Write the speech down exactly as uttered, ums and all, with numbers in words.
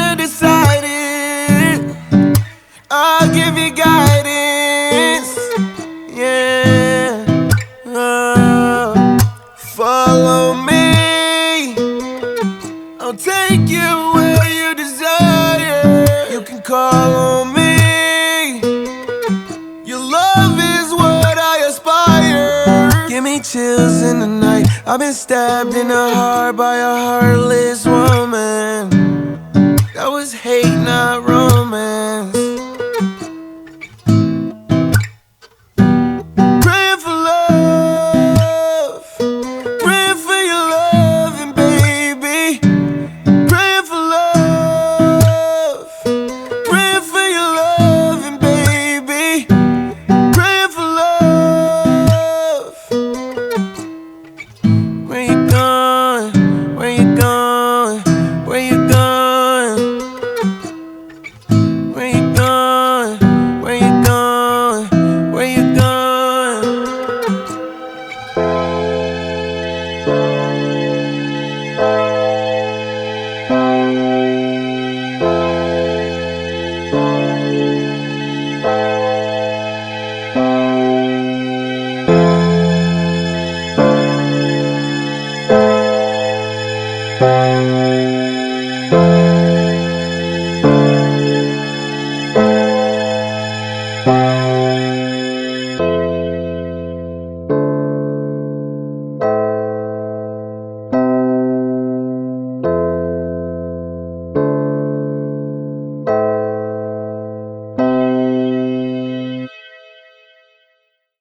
undecided. I'll give you guidance. Yeah. Oh. Follow me. I'll take you where you desire. You can call on me. Your love is what I aspire. Give me chills in the night. I've been stabbed in the heart by a heartless woman. That was hate, not wrong.